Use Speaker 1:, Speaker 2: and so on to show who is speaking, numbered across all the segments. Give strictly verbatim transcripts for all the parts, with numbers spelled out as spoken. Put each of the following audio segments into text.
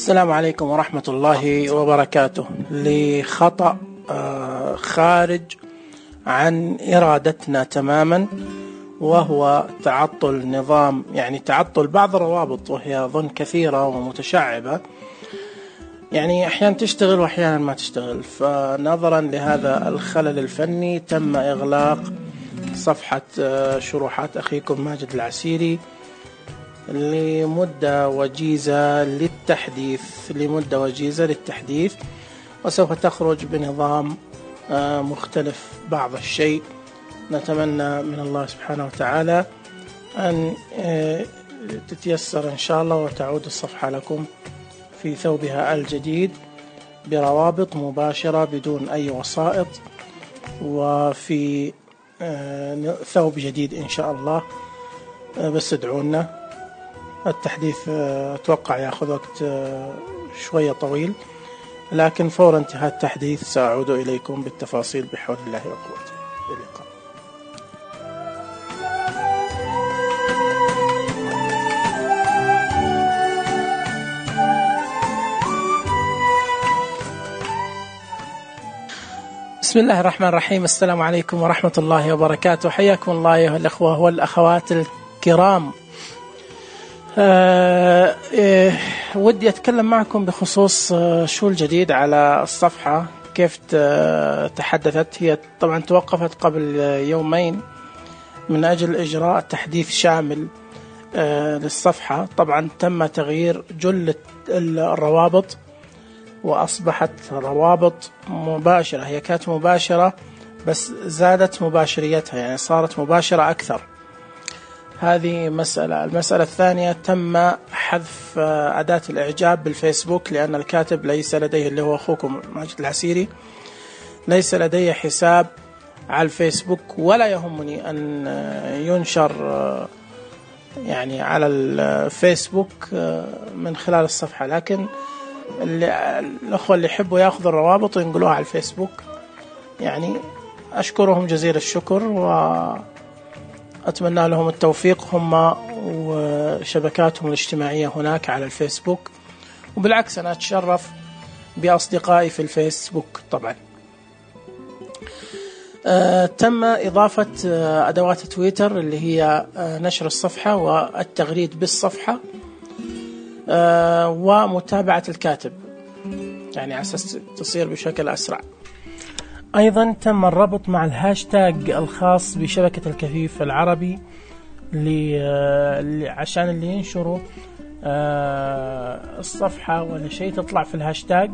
Speaker 1: السلام عليكم ورحمة الله وبركاته. لخطأ خارج عن إرادتنا تماما، وهو تعطل نظام يعني تعطل بعض الروابط، وهي أظن كثيرة ومتشعبة، يعني أحيانا تشتغل وأحيانا ما تشتغل. فنظرا لهذا الخلل الفني تم إغلاق صفحة شروحات أخيكم ماجد العسيري لمدة وجيزة للتحديث لمدة وجيزة للتحديث وسوف تخرج بنظام مختلف بعض الشيء. نتمنى من الله سبحانه وتعالى أن تتيسر إن شاء الله وتعود الصفحة لكم في ثوبها الجديد بروابط مباشرة بدون أي وسائط، وفي ثوب جديد إن شاء الله. بس ادعونا. التحديث أتوقع يأخذ وقت شوية طويل، لكن فور انتهاء التحديث سأعود إليكم بالتفاصيل بحول الله وقوته. اللقاء. بسم الله الرحمن الرحيم. السلام عليكم ورحمة الله وبركاته. حياكم الله أيها الأخوة والأخوات الكرام. أه إيه ودي أتكلم معكم بخصوص أه شو الجديد على الصفحة، كيف تحدثت. هي طبعا توقفت قبل يومين من أجل إجراء تحديث شامل أه للصفحة. طبعا تم تغيير جل الروابط وأصبحت روابط مباشرة. هي كانت مباشرة بس زادت مباشريتها، يعني صارت مباشرة أكثر. هذه مسألة. المسألة الثانية تم حذف أداة الإعجاب بالفيسبوك، لأن الكاتب ليس لديه، اللي هو أخوكم ماجد العسيري، ليس لديه حساب على الفيسبوك، ولا يهمني أن ينشر يعني على الفيسبوك من خلال الصفحة، لكن اللي الأخوة اللي يحبوا يأخذوا الروابط وينقلوها على الفيسبوك، يعني أشكرهم جزيل الشكر وأتمنى لهم التوفيق هم وشبكاتهم الاجتماعية هناك على الفيسبوك. وبالعكس أنا أتشرف بأصدقائي في الفيسبوك. طبعا آه تم إضافة آه أدوات تويتر اللي هي آه نشر الصفحة والتغريد بالصفحة آه ومتابعة الكاتب، يعني على أساس تصير بشكل أسرع. أيضا تم الربط مع الهاشتاج الخاص بشبكة الكفيف العربي اللي عشان اللي ينشروا الصفحة ولا شيء تطلع في الهاشتاج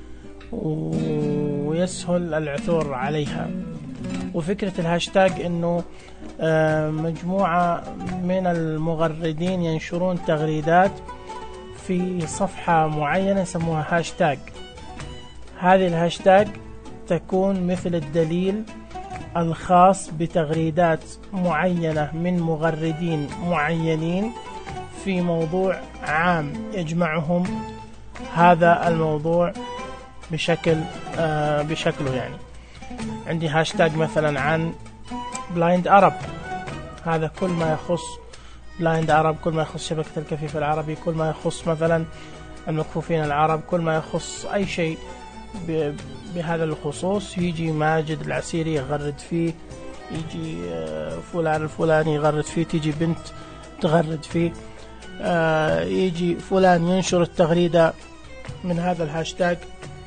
Speaker 1: ويسهل العثور عليها. وفكرة الهاشتاج إنه مجموعة من المغردين ينشرون تغريدات في صفحة معينة يسموها هاشتاج. هذه الهاشتاج تكون مثل الدليل الخاص بتغريدات معينة من مغردين معينين في موضوع عام يجمعهم هذا الموضوع بشكل آه بشكله. يعني عندي هاشتاج مثلا عن بلايند عرب، هذا كل ما يخص بلايند عرب، كل ما يخص شبكة الكفيف العربي، كل ما يخص مثلا المكفوفين العرب، كل ما يخص أي شيء بهذا الخصوص يجي ماجد العسيري يغرد فيه، يجي فلان الفلاني يغرد فيه، تيجي بنت تغرد فيه، يجي فلان ينشر التغريدة من هذا الهاشتاج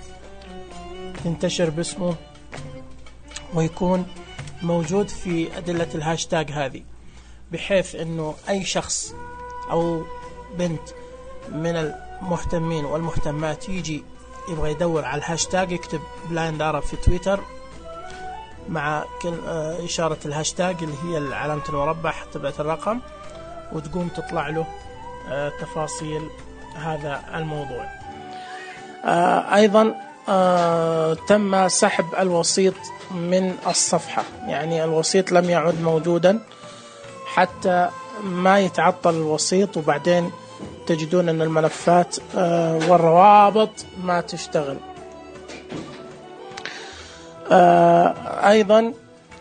Speaker 1: تنتشر باسمه ويكون موجود في أدلة الهاشتاج هذه، بحيث أنه أي شخص أو بنت من المهتمين والمهتمات يجي يبغى يدور على الهاشتاج يكتب بلايند عرب في تويتر مع كل إشارة الهاشتاج اللي هي علامة المربع تبعت الرقم، وتقوم تطلع له تفاصيل هذا الموضوع. أيضا تم سحب الوسيط من الصفحة، يعني الوسيط لم يعد موجودا حتى ما يتعطل الوسيط، وبعدين تجدون أن الملفات والروابط ما تشتغل. أيضا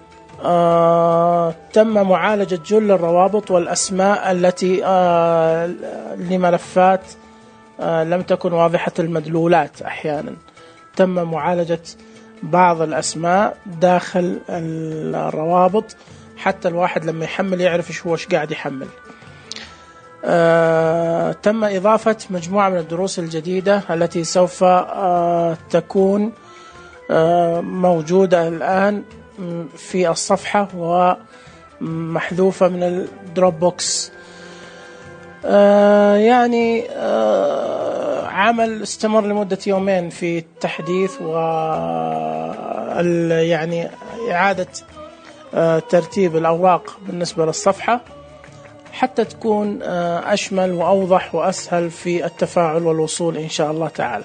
Speaker 1: تم معالجة جل الروابط والأسماء التي لملفات لم تكن واضحة المدلولات، أحيانا تم معالجة بعض الأسماء داخل الروابط حتى الواحد لما يحمل يعرف إيش هو إيش قاعد يحمل. آه، تم إضافة مجموعة من الدروس الجديدة التي سوف آه، تكون آه، موجودة الآن في الصفحة ومحذوفة من الدروب بوكس. آه، يعني آه، عمل استمر لمدة يومين في التحديث و يعني إعادة آه، ترتيب الأوراق بالنسبة للصفحة حتى تكون أشمل وأوضح وأسهل في التفاعل والوصول إن شاء الله تعالى.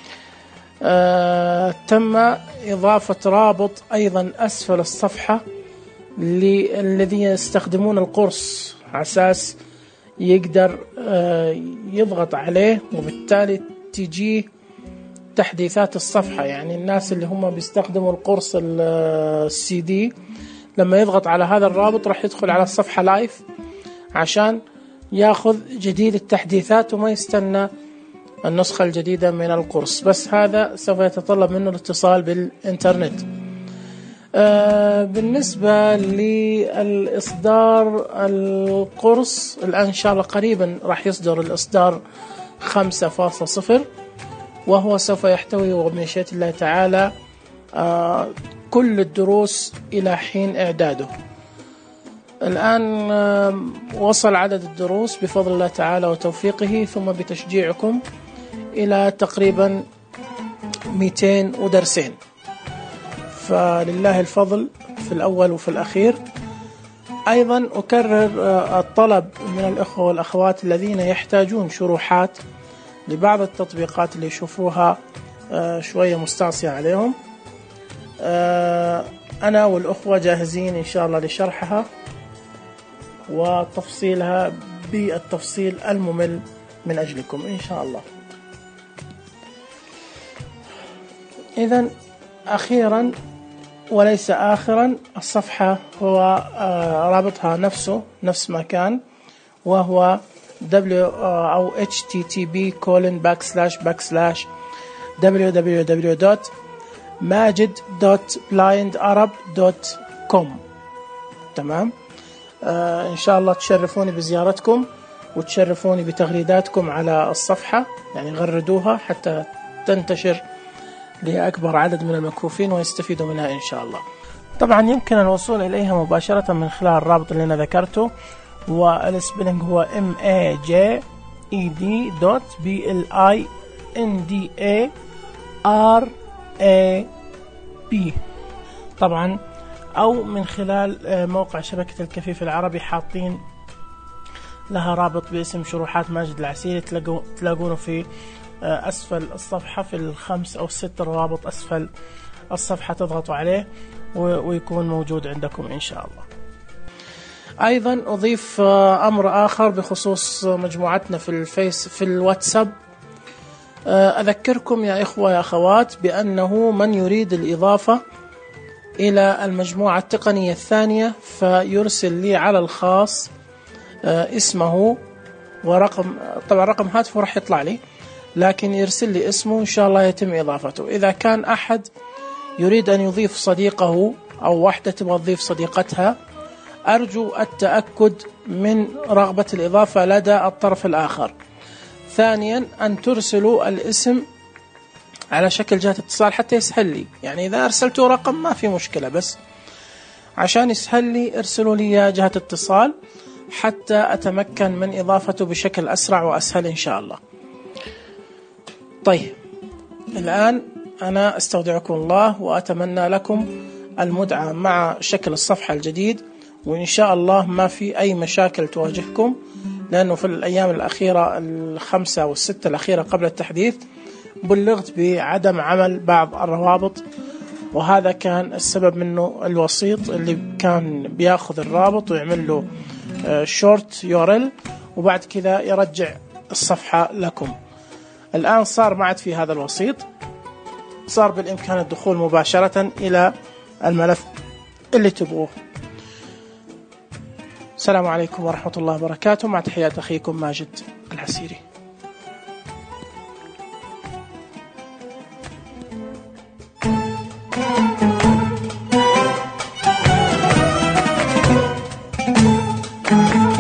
Speaker 1: أه تم إضافة رابط أيضا أسفل الصفحة للذين يستخدمون القرص على أساس يقدر أه يضغط عليه وبالتالي تجيه تحديثات الصفحة. يعني الناس اللي هم بيستخدموا القرص السي دي لما يضغط على هذا الرابط راح يدخل على الصفحة لايف عشان ياخذ جديد التحديثات وما يستنى النسخة الجديدة من القرص، بس هذا سوف يتطلب منه الاتصال بالإنترنت. آه بالنسبة للإصدار القرص الآن إن شاء الله قريبا راح يصدر الإصدار خمسة فاصلة صفر وهو سوف يحتوي وبمشيئة الله تعالى آه كل الدروس إلى حين إعداده. الآن وصل عدد الدروس بفضل الله تعالى وتوفيقه ثم بتشجيعكم إلى تقريبا مئتين ودرسين، فلله الفضل في الأول وفي الأخير. أيضا أكرر الطلب من الأخوة والأخوات الذين يحتاجون شروحات لبعض التطبيقات اللي يشوفوها شوية مستعصية عليهم، أنا والأخوة جاهزين إن شاء الله لشرحها وتفصيلها بالتفصيل الممل من أجلكم إن شاء الله. إذن أخيرا وليس آخرا، الصفحة هو رابطها نفسه نفس ما كان، وهو w أو http colon backslash backslash www dot majid dot blind arab dot com. تمام. آه إن شاء الله تشرفوني بزيارتكم وتشرفوني بتغريداتكم على الصفحة، يعني غردوها حتى تنتشر لأكبر عدد من المكفوفين ويستفيدوا منها إن شاء الله. طبعا يمكن الوصول إليها مباشرة من خلال الرابط اللي أنا ذكرته، والسبيلنج هو majid dot blind طبعا، أو من خلال موقع شبكة الكفيف العربي حاطين لها رابط باسم شروحات ماجد العسيري، تلاقونه في أسفل الصفحة في الخمس أو الست روابط أسفل الصفحة، تضغطوا عليه ويكون موجود عندكم إن شاء الله. أيضا أضيف أمر آخر بخصوص مجموعتنا في الفيس في الواتساب. أذكركم يا إخوة يا أخوات بأنه من يريد الإضافة إلى المجموعة التقنية الثانية فيرسل لي على الخاص اسمه ورقم، طبعا رقم هاتفه راح يطلع لي، لكن يرسل لي اسمه إن شاء الله يتم إضافته. إذا كان أحد يريد أن يضيف صديقه أو واحدة تبغى تضيف صديقتها، أرجو التأكد من رغبة الإضافة لدى الطرف الآخر. ثانيا أن ترسلوا الاسم على شكل جهة اتصال حتى يسهل لي، يعني إذا أرسلتوا رقم ما في مشكلة، بس عشان يسهل لي ارسلوا لي جهة اتصال حتى أتمكن من إضافته بشكل أسرع وأسهل إن شاء الله. طيب الآن أنا أستودعكم الله وأتمنى لكم المتعة مع شكل الصفحة الجديد، وإن شاء الله ما في أي مشاكل تواجهكم، لأنه في الأيام الأخيرة الخمسة والستة الأخيرة قبل التحديث بلغت بعدم عمل بعض الروابط، وهذا كان السبب منه الوسيط اللي كان بياخذ الرابط ويعمل له شورت يورل وبعد كذا يرجع الصفحة لكم. الآن صار ما عاد في هذا الوسيط، صار بالإمكان الدخول مباشرة إلى الملف اللي تبغوه. السلام عليكم ورحمة الله وبركاته، مع تحيات أخيكم ماجد العسيري.
Speaker 2: السلام.